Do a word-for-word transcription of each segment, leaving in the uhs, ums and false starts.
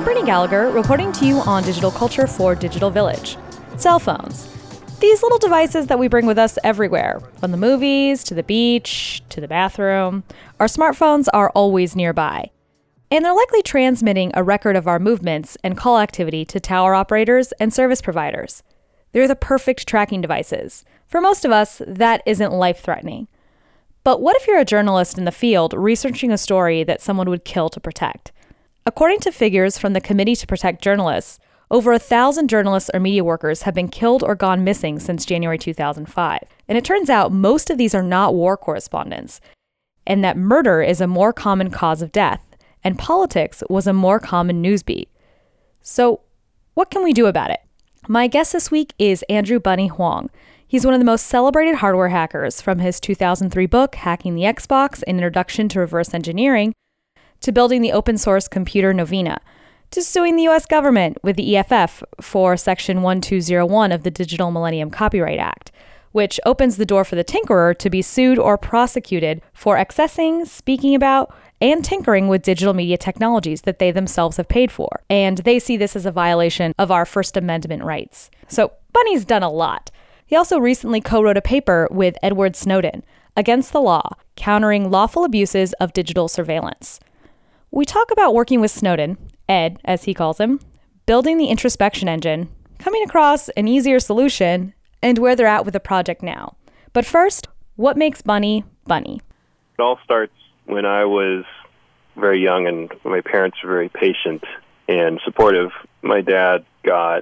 Brittany Gallagher, reporting to you on digital culture for Digital Village. Cell phones. These little devices that we bring with us everywhere, from the movies, to the beach, to the bathroom. Our smartphones are always nearby. And they're likely transmitting a record of our movements and call activity to tower operators and service providers. They're the perfect tracking devices. For most of us, that isn't life-threatening. But what if you're a journalist in the field researching a story that someone would kill to protect? According to figures from the Committee to Protect Journalists, over a thousand journalists or media workers have been killed or gone missing since January two thousand five. And it turns out most of these are not war correspondents, and that murder is a more common cause of death, and politics was a more common news beat. So what can we do about it? My guest this week is Andrew Bunny Huang. He's one of the most celebrated hardware hackers, from his two thousand three book, Hacking the Xbox, An Introduction to Reverse Engineering, to building the open source computer Novena, to suing the U S government with the E F F for Section one two zero one of the Digital Millennium Copyright Act, which opens the door for the tinkerer to be sued or prosecuted for accessing, speaking about, and tinkering with digital media technologies that they themselves have paid for. And they see this as a violation of our First Amendment rights. So Bunny's done a lot. He also recently co-wrote a paper with Edward Snowden, Against the Law, Countering Lawful Abuses of Digital Surveillance. We talk about working with Snowden, Ed, as he calls him, building the introspection engine, coming across an easier solution, and where they're at with the project now. But first, what makes Bunny, Bunny? It all starts when I was very young and my parents were very patient and supportive. My dad got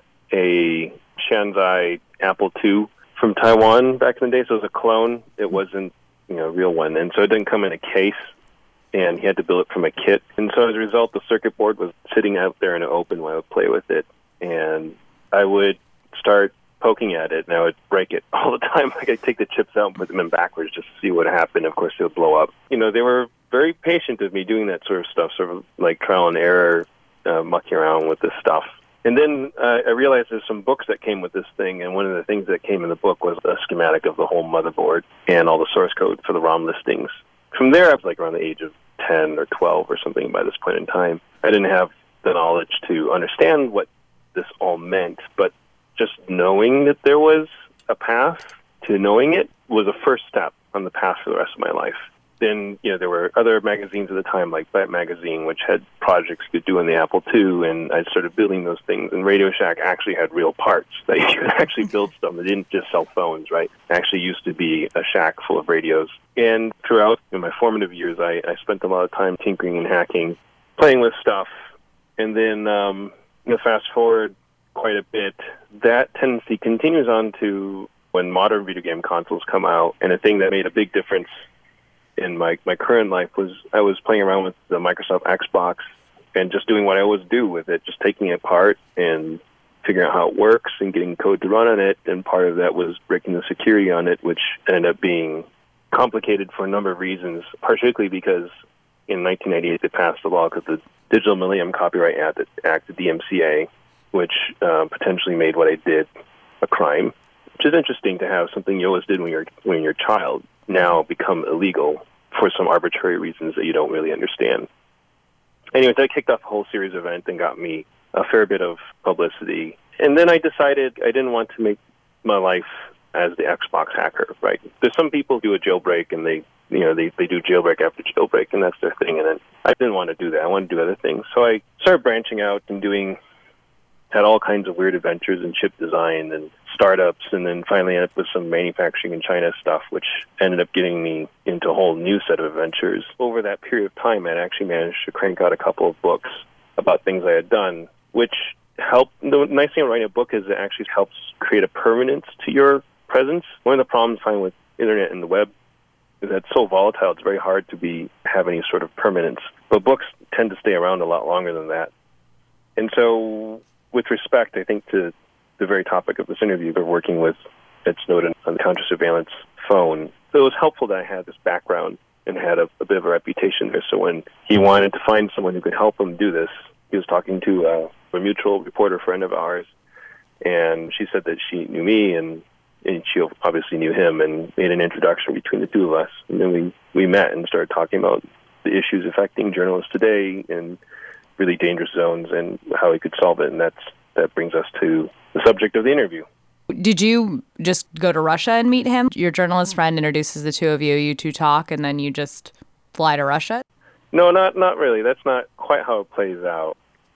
a Shanzai Apple two from Taiwan back in the day, so it was a clone. It wasn't, you know, a real one, and so it didn't come in a case, and he had to build it from a kit. And so as a result, the circuit board was sitting out there in the open when I would play with it, and I would start poking at it, and I would break it all the time. Like, I'd take the chips out and put them in backwards just to see what happened. Of course, they would blow up. You know, they were very patient with me doing that sort of stuff, sort of like trial and error, uh, mucking around with this stuff. And then uh, I realized there's some books that came with this thing, and one of the things that came in the book was a schematic of the whole motherboard and all the source code for the ROM listings. From there, I was like around the age of ten or twelve or something by this point in time. I didn't have the knowledge to understand what this all meant, but just knowing that there was a path to knowing it was a first step on the path for the rest of my life. Then, you know, there were other magazines at the time, like Byte Magazine, which had projects you could do in the Apple two, and I started building those things. And Radio Shack actually had real parts that you could actually build stuff. They didn't just sell phones, right? It actually used to be a shack full of radios. And throughout in my formative years, I, I spent a lot of time tinkering and hacking, playing with stuff. And then, um, you know, fast forward quite a bit, that tendency continues on to when modern video game consoles come out. And a thing that made a big difference in my, my current life was I was playing around with the Microsoft Xbox and just doing what I always do with it, just taking it apart and figuring out how it works and getting code to run on it. And part of that was breaking the security on it, which ended up being complicated for a number of reasons, particularly because in nineteen ninety-eight they passed a law called the Digital Millennium Copyright Act, the D M C A, which uh, potentially made what I did a crime, which is interesting to have something you always did when you're when you're a child now become illegal for some arbitrary reasons that you don't really understand. Anyway, that kicked off a whole series of events and got me a fair bit of publicity. And then I decided I didn't want to make my life as the Xbox hacker, right? There's some people who do a jailbreak and they, you know, they, they do jailbreak after jailbreak, and that's their thing. And then I didn't want to do that. I wanted to do other things. So I started branching out and doing, had all kinds of weird adventures in chip design and startups, and then finally ended up with some manufacturing in China stuff, which ended up getting me into a whole new set of adventures. Over that period of time, I actually managed to crank out a couple of books about things I had done, which helped. The nice thing about writing a book is it actually helps create a permanence to your presence. One of the problems I find with internet and the web is that it's so volatile, it's very hard to be have any sort of permanence. But books tend to stay around a lot longer than that. And so, with respect, I think, to the very topic of this interview, we're working with Ed Snowden on the counter-surveillance phone. So it was helpful that I had this background and had a, a bit of a reputation there. So when he wanted to find someone who could help him do this, he was talking to uh, a mutual reporter friend of ours, and she said that she knew me, and, and she obviously knew him, and made an introduction between the two of us. And then we, we met and started talking about the issues affecting journalists today, and really dangerous zones and how he could solve it. And that's that brings us to the subject of the interview. Did you just go to Russia and meet him? Your journalist friend introduces the two of you, you two talk, and then you just fly to Russia? No, not not really. That's not quite how it plays out.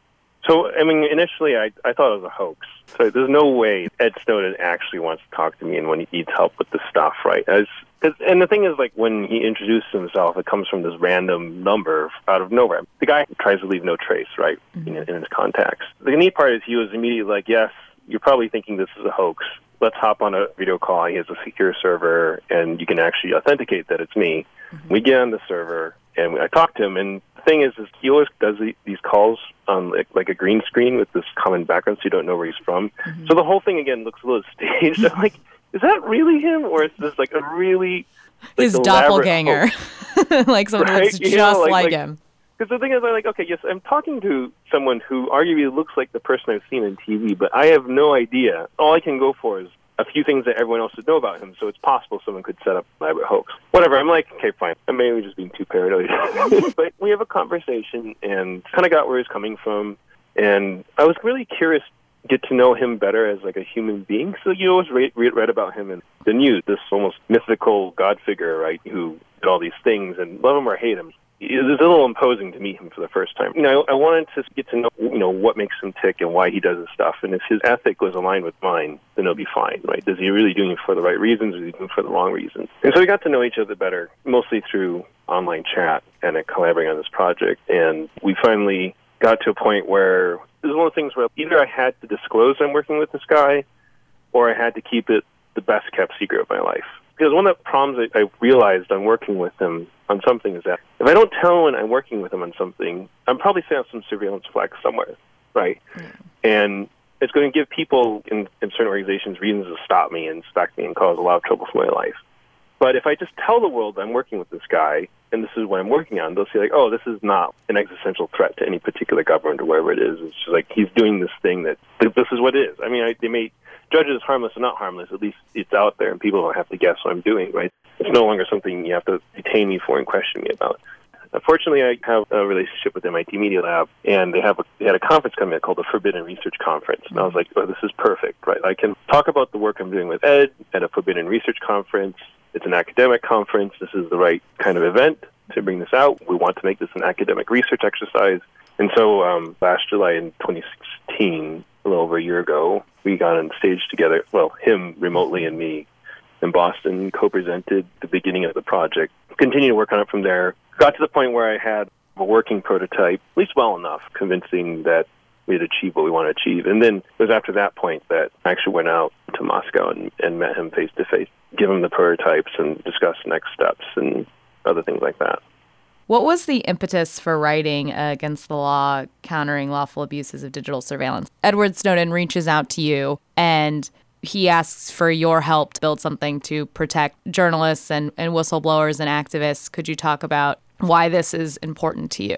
So, I mean, initially I, I thought it was a hoax. So there's no way Ed Snowden actually wants to talk to me and when he needs help with the stuff, right? As, cause, and the thing is, like, when he introduces himself, it comes from this random number out of nowhere. The guy tries to leave no trace, right, mm-hmm. in, in his contacts. The neat part is he was immediately like, yes, you're probably thinking this is a hoax. Let's hop on a video call. He has a secure server, and you can actually authenticate that it's me. Mm-hmm. We get on the server, and I talk to him, and the thing is, is he always does the, these calls on like, like a green screen with this common background, so you don't know where he's from. Mm-hmm. So the whole thing, again, looks a little staged. I'm like, is that really him, or is this like a really like, his doppelganger, like someone right? who looks just know, like, like, like him? Because the thing is, I'm like, okay, yes, I'm talking to someone who arguably looks like the person I've seen on T V, but I have no idea. All I can go for is a few things that everyone else would know about him, so it's possible someone could set up an elaborate hoax. Whatever, I'm like, okay, fine. I may be just being too paranoid. But we have a conversation and kind of got where he's coming from, and I was really curious to get to know him better as like a human being. So you always read, read, read about him in the news, this almost mythical God figure, right, who did all these things, and love him or hate him. It was a little imposing to meet him for the first time. You know, I wanted to get to know, you know, what makes him tick and why he does his stuff. And if his ethic was aligned with mine, then it'll be fine, right? Is he really doing it for the right reasons, or is he doing it for the wrong reasons? And so we got to know each other better, mostly through online chat and collaborating on this project. And we finally got to a point where it was one of the things where either I had to disclose I'm working with this guy, or I had to keep it the best kept secret of my life. Because one of the problems I realized on working with him on something is that if I don't tell when I'm working with him on something, I'm probably setting up some surveillance flag somewhere, right? Mm. And it's going to give people in, in certain organizations reasons to stop me and inspect me and cause a lot of trouble for my life. But if I just tell the world I'm working with this guy, and this is what I'm working on, they'll see like, oh, this is not an existential threat to any particular government or wherever it is. It's just like he's doing this thing that this is what it is. I mean, I, they may judge it as harmless or not harmless. At least it's out there, and people don't have to guess what I'm doing, right? It's no longer something you have to detain me for and question me about. Fortunately, I have a relationship with M I T Media Lab, and they have a, they had a conference coming up called the Forbidden Research Conference. And I was like, oh, this is perfect, right? I can talk about the work I'm doing with Ed at a Forbidden Research Conference. It's an academic conference. This is the right kind of event to bring this out. We want to make this an academic research exercise. And so um, last July in twenty sixteen, a little over a year ago, we got on stage together, well, him remotely and me in Boston, co-presented the beginning of the project, continued to work on it from there. Got to the point where I had a working prototype, at least well enough, convincing that we had achieved what we want to achieve. And then it was after that point that I actually went out to Moscow and, and met him face-to-face, give him the prototypes and discuss next steps and other things like that. What was the impetus for writing uh, Against the Law, Countering Lawful Abuses of Digital Surveillance? Edward Snowden reaches out to you, and he asks for your help to build something to protect journalists and, and whistleblowers and activists. Could you talk about why this is important to you?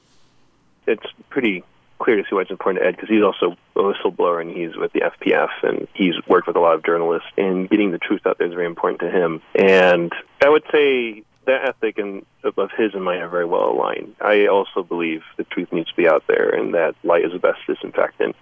It's pretty clear to see why it's important to Ed, because he's also a whistleblower, and he's with the F P F, and he's worked with a lot of journalists, and getting the truth out there is very important to him. And I would say that ethic and of his and mine are very well aligned. I also believe the truth needs to be out there, and that light is the best disinfectant.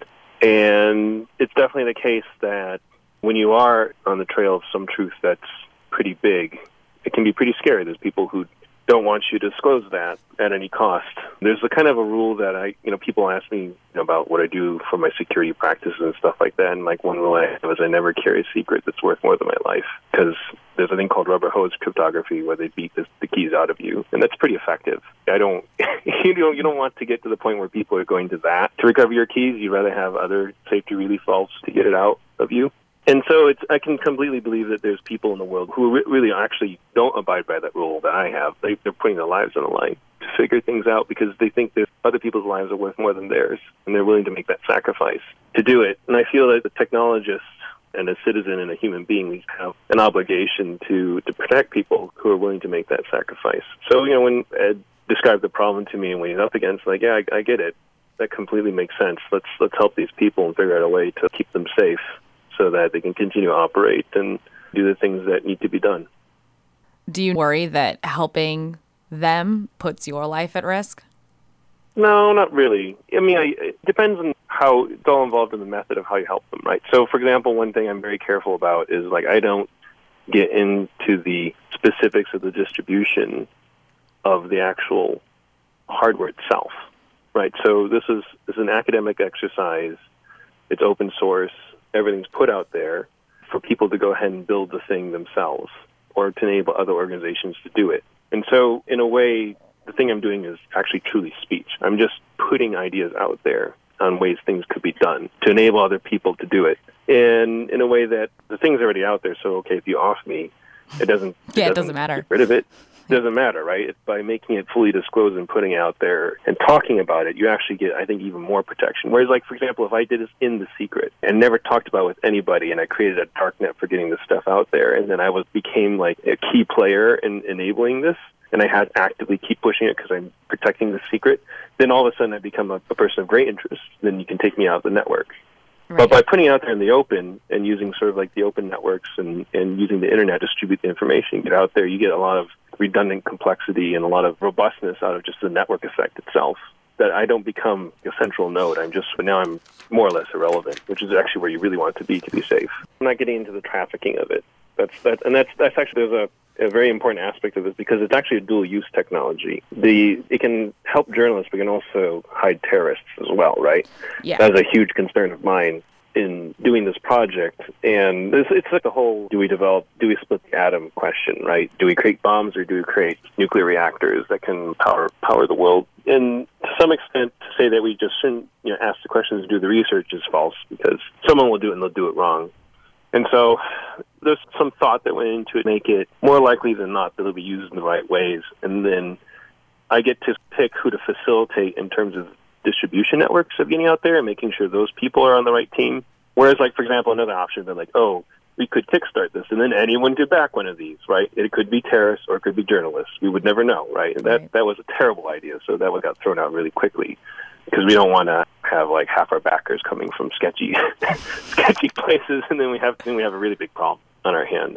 And it's definitely the case that when you are on the trail of some truth that's pretty big, it can be pretty scary. There's people who don't want you to disclose that at any cost. There's a kind of a rule that I, you know, people ask me you know, about what I do for my security practices and stuff like that. And like one rule I have is I never carry a secret that's worth more than my life, because there's a thing called rubber hose cryptography where they beat this, the keys out of you, and that's pretty effective. I don't, you know, you don't want to get to the point where people are going to that to recover your keys. You'd rather have other safety relief valves to get it out of you. And so it's, I can completely believe that there's people in the world who re- really actually don't abide by that rule that I have. They, they're putting their lives on the line to figure things out because they think that other people's lives are worth more than theirs, and they're willing to make that sacrifice to do it. And I feel that the technologists and a citizen and a human being, we have an obligation to, to protect people who are willing to make that sacrifice. So, you know, when Ed described the problem to me and when he's up against, like, yeah, I, I get it. That completely makes sense. Let's let's help these people and figure out a way to keep them safe, so that they can continue to operate and do the things that need to be done. Do you worry that helping them puts your life at risk? No, not really. I mean, I, it depends on how, it's all involved in the method of how you help them, right? So, for example, one thing I'm very careful about is, like, I don't get into the specifics of the distribution of the actual hardware itself, right? So this is, this is an academic exercise. It's open source. Everything's put out there for people to go ahead and build the thing themselves or to enable other organizations to do it. And so, in a way, the thing I'm doing is actually truly speech. I'm just putting ideas out there on ways things could be done to enable other people to do it. And in a way that the thing's already out there, so, okay, if you off me, it doesn't, yeah, it it doesn't matter. Get rid of it. It doesn't matter, right? It's by making it fully disclosed and putting it out there and talking about it, you actually get, I think, even more protection. Whereas, like, for example, if I did this in the secret and never talked about it with anybody and I created a darknet for getting this stuff out there, and then I was became, like, a key player in enabling this, and I had to actively keep pushing it because I'm protecting the secret, then all of a sudden I become a, a person of great interest. Then you can take me out of the network. Right. But by putting it out there in the open and using sort of like the open networks and, and using the internet to distribute the information, get out there, you get a lot of redundant complexity and a lot of robustness out of just the network effect itself. That I don't become a central node. I'm just, now I'm more or less irrelevant, which is actually where you really want to be to be safe. I'm not getting into the trafficking of it. That's that, and that's that's actually there's a, a very important aspect of this because it's actually a dual-use technology. The it can help journalists, but it can also hide terrorists as well, right? Yeah, that's a huge concern of mine in doing this project. And this, it's like the whole: do we develop, do we split the atom question, right? Do we create bombs or do we create nuclear reactors that can power power the world? And to some extent, to say that we just shouldn't, you know, ask the questions and do the research is false because someone will do it and they'll do it wrong. And so there's some thought that went into it, make it more likely than not that it'll be used in the right ways. And then I get to pick who to facilitate in terms of distribution networks of getting out there and making sure those people are on the right team. Whereas, like, for example, another option would be like, oh, we could kickstart this, and then anyone could back one of these, right? It could be terrorists or it could be journalists. We would never know, right? And that, right. that was a terrible idea, so that one got thrown out really quickly. Because we don't want to have like half our backers coming from sketchy, sketchy places, and then we have then we have a really big problem on our hands.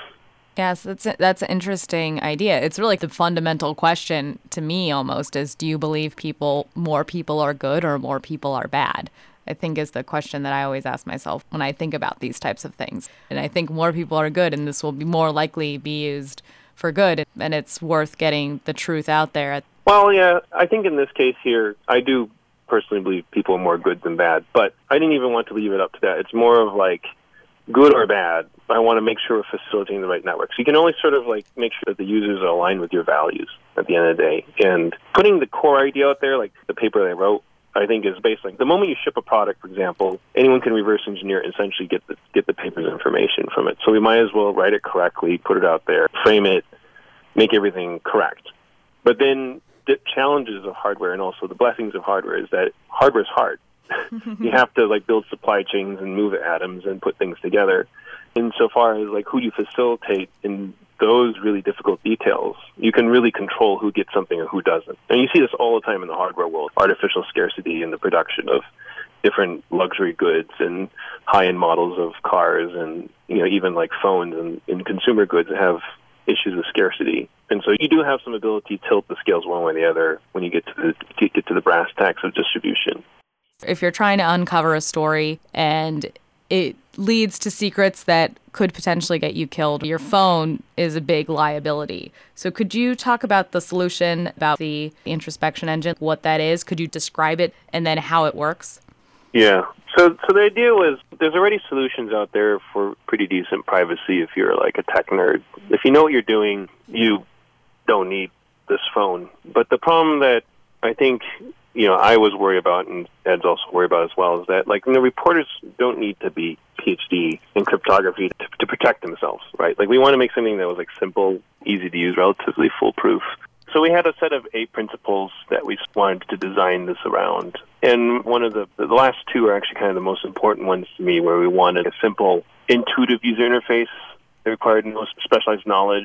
Yes, that's a, that's an interesting idea. It's really the fundamental question to me almost is: do you believe people more people are good or more people are bad? I think is the question that I always ask myself when I think about these types of things. And I think more people are good, and this will be more likely be used for good, and it's worth getting the truth out there. Well, yeah, I think in this case here, I do personally believe people are more good than bad, but I didn't even want to leave it up to that. It's more of like good or bad. I want to make sure we're facilitating the right network. So you can only sort of like make sure that the users are aligned with your values at the end of the day. And putting the core idea out there, like the paper that I wrote, I think is based like the moment you ship a product, for example, anyone can reverse engineer and essentially get the get the paper's information from it. So we might as well write it correctly, put it out there, frame it, make everything correct. But then the challenges of hardware and also the blessings of hardware is that hardware is hard. You have to like build supply chains and move atoms and put things together. Insofar as like who you facilitate in those really difficult details, you can really control who gets something and who doesn't. And you see this all the time in the hardware world, artificial scarcity in the production of different luxury goods and high-end models of cars and, you know, even like phones and, and consumer goods have issues with scarcity. And so you do have some ability to tilt the scales one way or the other when you get to the, get to the brass tacks of distribution. If you're trying to uncover a story and it leads to secrets that could potentially get you killed, your phone is a big liability. So could you talk about the solution, about the introspection engine, what that is? Could you describe it and then how it works? Yeah. So so the idea was there's already solutions out there for pretty decent privacy if you're like a tech nerd. If you know what you're doing, you don't need this phone. But the problem that I think, you know, I was worried about, and Ed's also worried about as well, is that, like, you know, reporters don't need to be PhD in cryptography to, to protect themselves, right? Like, we want to make something that was, like, simple, easy to use, relatively foolproof. So we had a set of eight principles that we wanted to design this around. And one of the, the last two are actually kind of the most important ones to me, where we wanted a simple, intuitive user interface that required no specialized knowledge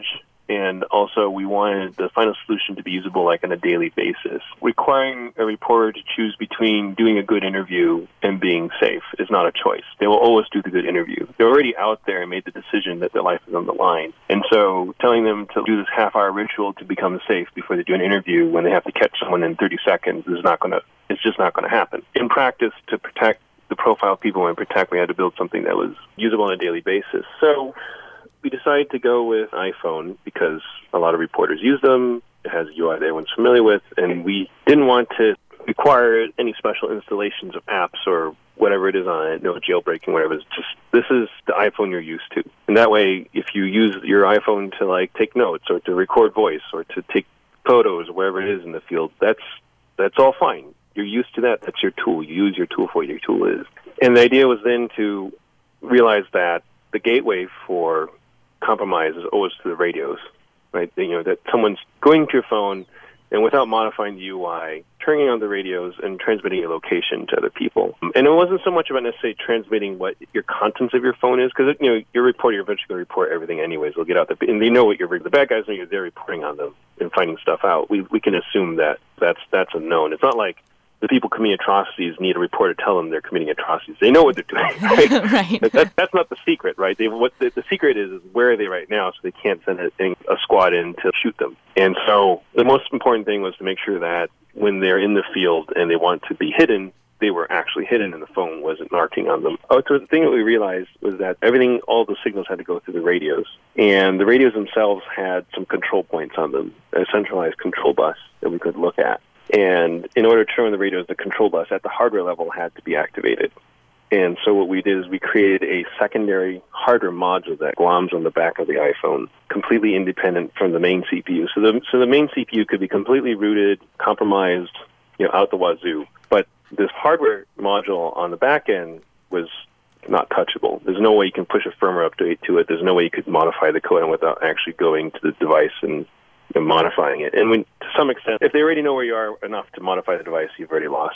And also, we wanted the final solution to be usable like on a daily basis. Requiring a reporter to choose between doing a good interview and being safe is not a choice. They will always do the good interview. They're already out there and made the decision that their life is on the line. And so telling them to do this half-hour ritual to become safe before they do an interview when they have to catch someone in thirty seconds is not going to, it's just not going to happen. In practice, to protect the profile people and protect, we had to build something that was usable on a daily basis. So we decided to go with iPhone because a lot of reporters use them. It has a U I that everyone's familiar with, and we didn't want to require any special installations of apps or whatever it is on it, no jailbreaking, whatever. It's just, this is the iPhone you're used to. And that way, if you use your iPhone to like take notes or to record voice or to take photos or wherever it is in the field, that's that's all fine. You're used to that. That's your tool. You use your tool for what your tool is. And the idea was then to realize that the gateway for compromise is always to the radios, right? You know, that someone's going to your phone and without modifying the U I, turning on the radios and transmitting your location to other people. And it wasn't so much about necessarily transmitting what your contents of your phone is, because, you know, your reporter, you're eventually going to report everything anyways. They'll get out there, and they know what you're, the bad guys know you're there reporting on them and finding stuff out. We we can assume that that's, that's a known. It's not like the people committing atrocities need a reporter to tell them they're committing atrocities. They know what they're doing, right? Right. That, that, that's not the secret, right? They, what the, the secret is, is where are they right now, so they can't send a, a squad in to shoot them. And so the most important thing was to make sure that when they're in the field and they want to be hidden, they were actually hidden and the phone wasn't narking on them. Oh, so the thing that we realized was that everything, all the signals had to go through the radios. And the radios themselves had some control points on them, a centralized control bus that we could look at. And in order to turn on the radios, the control bus at the hardware level had to be activated. And so what we did is we created a secondary hardware module that gloms on the back of the iPhone, completely independent from the main C P U. So the so the main C P U could be completely rooted, compromised, you know, out the wazoo. But this hardware module on the back end was not touchable. There's no way you can push a firmware update to it. There's no way you could modify the code without actually going to the device and and modifying it. And when, to some extent, if they already know where you are enough to modify the device, you've already lost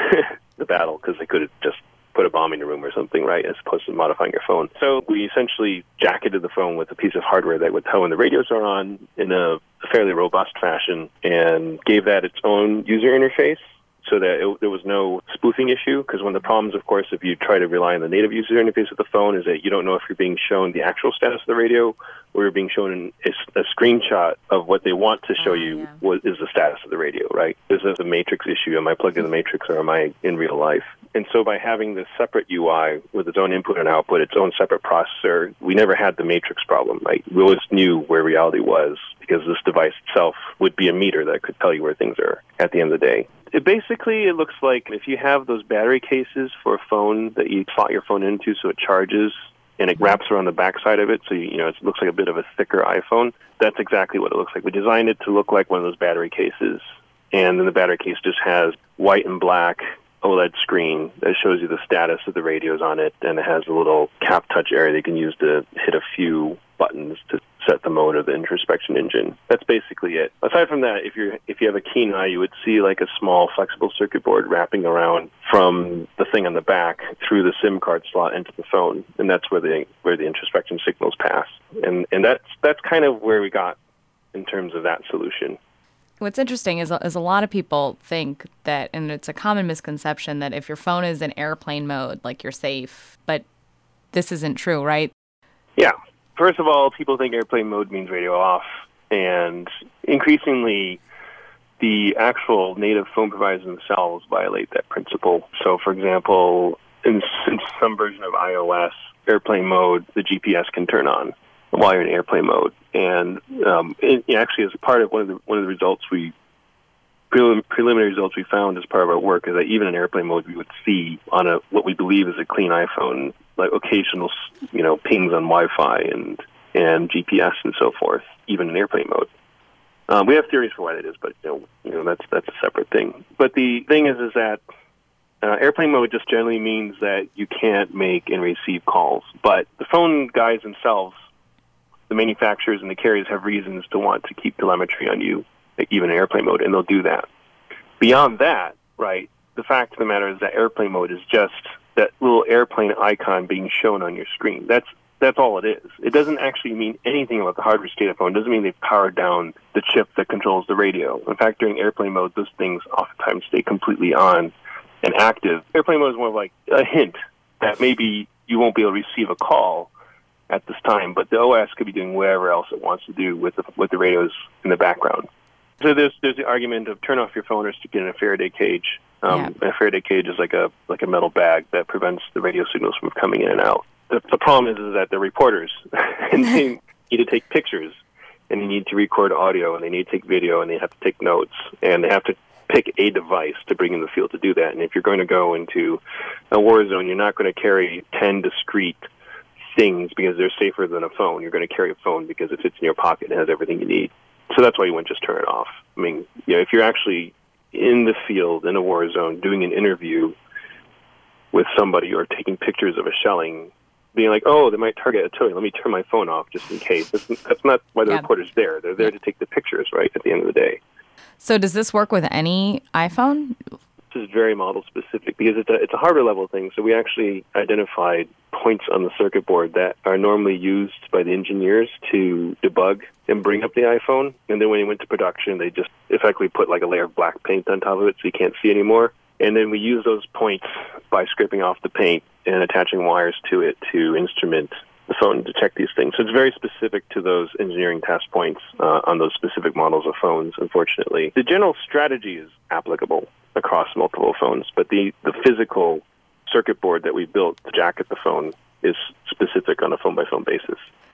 the battle, because they could have just put a bomb in your room or something, right, as opposed to modifying your phone. So we essentially jacketed the phone with a piece of hardware that would tell when the radios are on in a fairly robust fashion and gave that its own user interface, so that it, there was no spoofing issue, because one of the problems, of course, if you try to rely on the native user interface of the phone is that you don't know if you're being shown the actual status of the radio or you're being shown a, a screenshot of what they want to show oh, you yeah. what is the status of the radio, right? Is this a matrix issue? Am I plugged in the matrix or am I in real life? And so by having this separate U I with its own input and output, its own separate processor, we never had the matrix problem, right? We always knew where reality was, because this device itself would be a meter that could tell you where things are at the end of the day. It basically, it looks like if you have those battery cases for a phone that you slot your phone into so it charges and it wraps around the backside of it, so you, you know it looks like a bit of a thicker iPhone, that's exactly what it looks like. We designed it to look like one of those battery cases, and then the battery case just has white and black OLED screen that shows you the status of the radios on it, and it has a little cap touch area that you can use to hit a few buttons to set the mode of the introspection engine. That's basically it. Aside from that, if you if you have a keen eye, you would see like a small flexible circuit board wrapping around from the thing on the back through the SIM card slot into the phone, and that's where the where the introspection signals pass. And and that's that's kind of where we got in terms of that solution. What's interesting is, is a lot of people think that, and it's a common misconception, that if your phone is in airplane mode, like you're safe, but this isn't true, right? Yeah. First of all, people think airplane mode means radio off, and increasingly the actual native phone providers themselves violate that principle. So, for example, in, in some version of iOS, airplane mode, the G P S can turn on while you're in airplane mode. And um, it, it actually, as a part of one of the one of the results we prelim- preliminary results we found as part of our work is that even in airplane mode, we would see on a what we believe is a clean iPhone, like occasional, you know, pings on Wi-Fi and and G P S and so forth, even in airplane mode. Um, we have theories for why that is, but you know, you know, that's that's a separate thing. But the thing is, is that uh, airplane mode just generally means that you can't make and receive calls. But the phone guys themselves, the manufacturers and the carriers, have reasons to want to keep telemetry on you, even in airplane mode, and they'll do that. Beyond that, right, the fact of the matter is that airplane mode is just that little airplane icon being shown on your screen. That's That's all it is. It doesn't actually mean anything about the hardware state of the phone. It doesn't mean they've powered down the chip that controls the radio. In fact, during airplane mode, those things oftentimes stay completely on and active. Airplane mode is more of like a hint that maybe you won't be able to receive a call at this time, but the O S could be doing whatever else it wants to do with the, with the radios in the background. So there's there's the argument of turn off your phone or stick it in a Faraday cage. Um, yeah. A Faraday cage is like a like a metal bag that prevents the radio signals from coming in and out. The, the problem is, is that they're reporters, and they need to take pictures, and they need to record audio, and they need to take video, and they have to take notes, and they have to pick a device to bring in the field to do that. And if you're going to go into a war zone, you're not going to carry ten discrete things because they're safer than a phone. You're going to carry a phone because it fits in your pocket and has everything you need. So that's why you wouldn't just turn it off. I mean, you know, if you're actually in the field, in a war zone, doing an interview with somebody or taking pictures of a shelling, being like, oh, they might target artillery, let me turn my phone off just in case. That's, that's not why the yeah. reporter's there. They're there to take the pictures, right, at the end of the day. So does this work with any iPhone? This is very model-specific because it's a, it's a hardware-level thing. So we actually identified points on the circuit board that are normally used by the engineers to debug and bring up the iPhone. And then when it went to production, they just effectively put like a layer of black paint on top of it so you can't see anymore. And then we use those points by scraping off the paint and attaching wires to it to instrument the phone to check these things. So it's very specific to those engineering test points uh, on those specific models of phones, unfortunately. The general strategy is applicable across multiple phones, but the, the physical circuit board that we built to jacket the phone is specific on a phone-by-phone basis.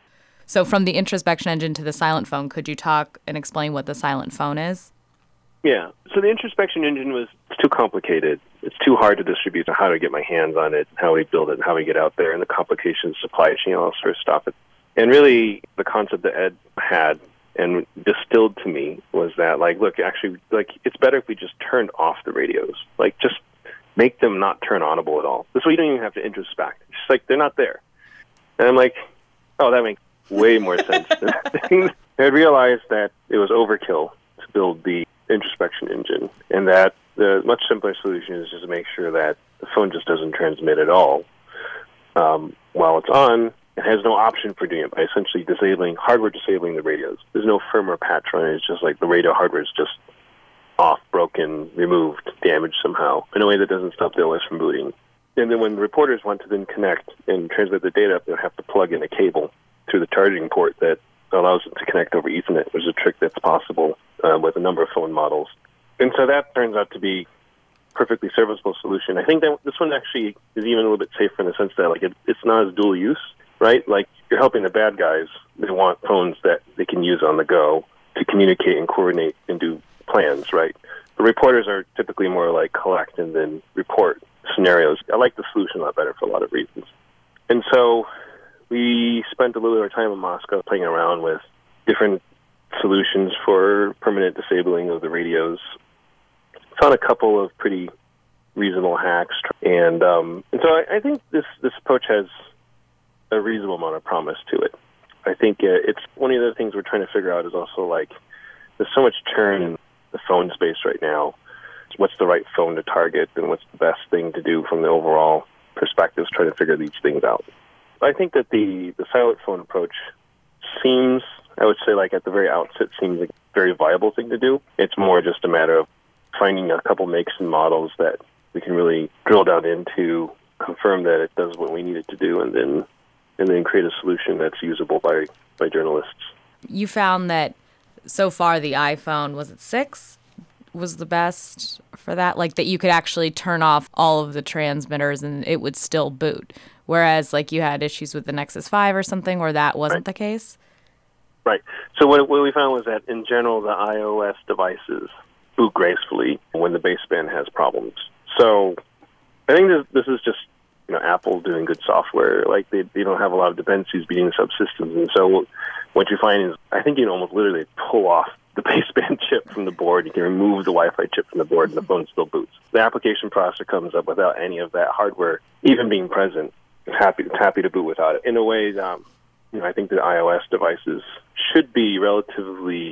So from the introspection engine to the silent phone, could you talk and explain what the silent phone is? Yeah. So the introspection engine was too complicated. It's too hard to distribute how to get my hands on it, how we build it, and how we get out there, and the complications, supply chain, all sort of stop it. And really, the concept that Ed had and distilled to me was that, like, look, actually, like, it's better if we just turned off the radios. Like, just make them not turn onable at all. This way you don't even have to introspect. It's just like, they're not there. And I'm like, oh, that makes way more sense. I had realized that it was overkill to build the introspection engine, and that the much simpler solution is just to make sure that the phone just doesn't transmit at all um, while it's on. It has no option for doing it by essentially disabling, hardware disabling the radios. There's no firmware patch on it. It's just like the radio hardware is just off, broken, removed, damaged somehow in a way that doesn't stop the O S from booting. And then when the reporters want to then connect and transmit the data, they'll have to plug in a cable through the charging port that allows it to connect over Ethernet, which is a trick that's possible uh, with a number of phone models. And so that turns out to be a perfectly serviceable solution. I think that this one actually is even a little bit safer in the sense that like it, it's not as dual use, right? Like you're helping the bad guys. They want phones that they can use on the go to communicate and coordinate and do plans, right? The reporters are typically more like collect and then report scenarios. I like the solution a lot better for a lot of reasons. And so we spent a little bit of time in Moscow playing around with different solutions for permanent disabling of the radios. Found a couple of pretty reasonable hacks. And um, and so I, I think this, this approach has a reasonable amount of promise to it. I think uh, it's one of the things we're trying to figure out is also like there's so much churn in the phone space right now. What's the right phone to target and what's the best thing to do from the overall perspective, trying to figure these things out. I think that the, the silent phone approach seems, I would say like at the very outset, seems like a very viable thing to do. It's more just a matter of finding a couple makes and models that we can really drill down into, confirm that it does what we need it to do, and then and then create a solution that's usable by, by journalists. You found that so far the iPhone, was it six, was the best for that? Like that you could actually turn off all of the transmitters and it would still boot. Whereas like you had issues with the Nexus five or something where that wasn't right. the case? Right. So what, what we found was that in general the iOS devices boot gracefully when the baseband has problems. So I think this, this is just you know, Apple doing good software. Like they, they don't have a lot of dependencies between subsystems, and so what you find is I think you can almost literally pull off the baseband chip from the board. You can remove the Wi-Fi chip from the board, and the phone still boots. The application processor comes up without any of that hardware even being present. It's happy, it's happy to boot without it. In a way, um, you know, I think the iOS devices should be relatively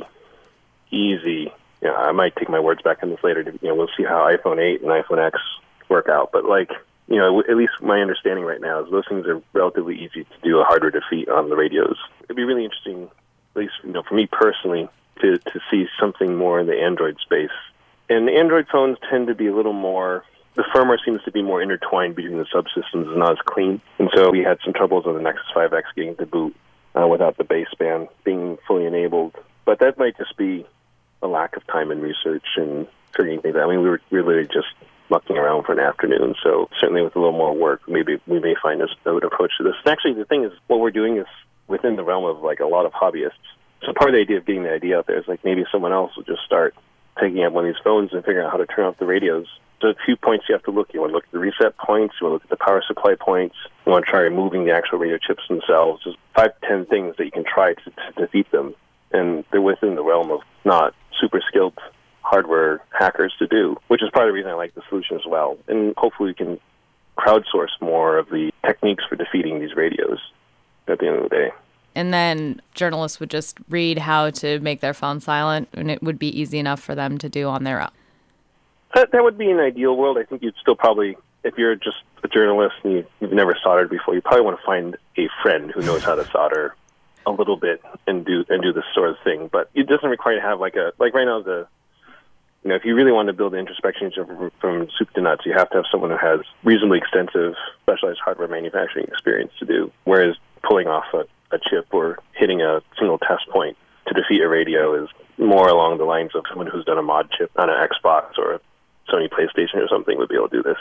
easy. You know, I might take my words back on this later. To, you know, we'll see how iPhone eight and iPhone X work out, but like. you know, at least my understanding right now is those things are relatively easy to do a hardware defeat on the radios. It'd be really interesting, at least, you know, for me personally, to, to see something more in the Android space. And Android phones tend to be a little more, the firmware seems to be more intertwined between the subsystems and not as clean. And so we had some troubles on the Nexus five X getting to boot uh, without the baseband being fully enabled. But that might just be a lack of time and research and figuring things out. I mean, we were really just mucking around for an afternoon, so certainly with a little more work, maybe we may find a good approach to this. And actually, the thing is, what we're doing is within the realm of like a lot of hobbyists. So part of the idea of getting the idea out there is like maybe someone else will just start taking up one of these phones and figuring out how to turn off the radios. So a few points you have to look. You want to look at the reset points. You want to look at the power supply points. You want to try removing the actual radio chips themselves. There's five to ten things that you can try to, to defeat them, and they're within the realm of not super skilled hardware hackers to do, which is part of the reason I like the solution as well. And hopefully we can crowdsource more of the techniques for defeating these radios at the end of the day. And then journalists would just read how to make their phone silent, and it would be easy enough for them to do on their own. That, that would be an ideal world. I think you'd still probably, if you're just a journalist and you, you've never soldered before, you probably want to find a friend who knows how to solder a little bit and do and do this sort of thing. But it doesn't require to have like a, like right now, the, you know, if you really want to build an introspection engine from, from soup to nuts, you have to have someone who has reasonably extensive specialized hardware manufacturing experience to do. Whereas pulling off a, a chip or hitting a single test point to defeat a radio is more along the lines of someone who's done a mod chip on an Xbox or a Sony PlayStation or something would be able to do this.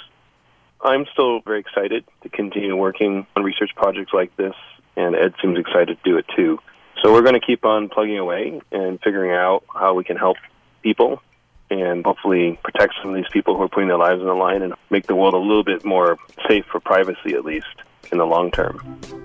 I'm still very excited to continue working on research projects like this, and Ed seems excited to do it too. So we're going to keep on plugging away and figuring out how we can help people and hopefully protect some of these people who are putting their lives on the line and make the world a little bit more safe for privacy, at least in the long term.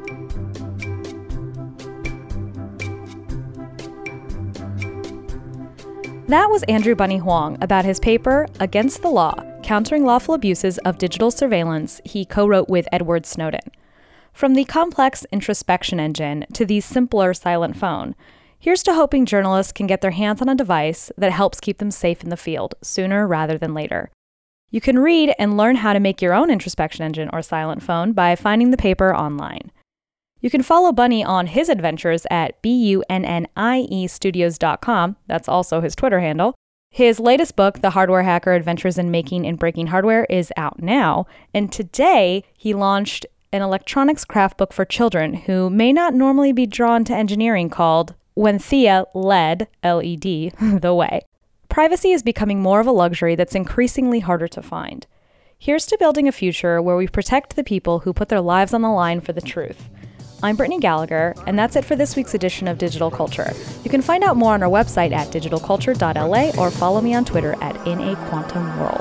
That was Andrew Bunny Huang about his paper, Against the Law, Countering Lawful Abuses of Digital Surveillance, he co-wrote with Edward Snowden. From the complex introspection engine to the simpler silent phone, here's to hoping journalists can get their hands on a device that helps keep them safe in the field sooner rather than later. You can read and learn how to make your own introspection engine or silent phone by finding the paper online. You can follow Bunny on his adventures at B U N N I E studios dot com. That's also his Twitter handle. His latest book, The Hardware Hacker: Adventures in Making and Breaking Hardware, is out now. And today, he launched an electronics craft book for children who may not normally be drawn to engineering called When Thea Led, L E D, the Way. Privacy is becoming more of a luxury that's increasingly harder to find. Here's to building a future where we protect the people who put their lives on the line for the truth. I'm Brittany Gallagher, and that's it for this week's edition of Digital Culture. You can find out more on our website at digital culture dot L A or follow me on Twitter at In a Quantum World.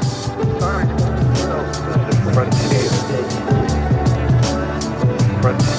Front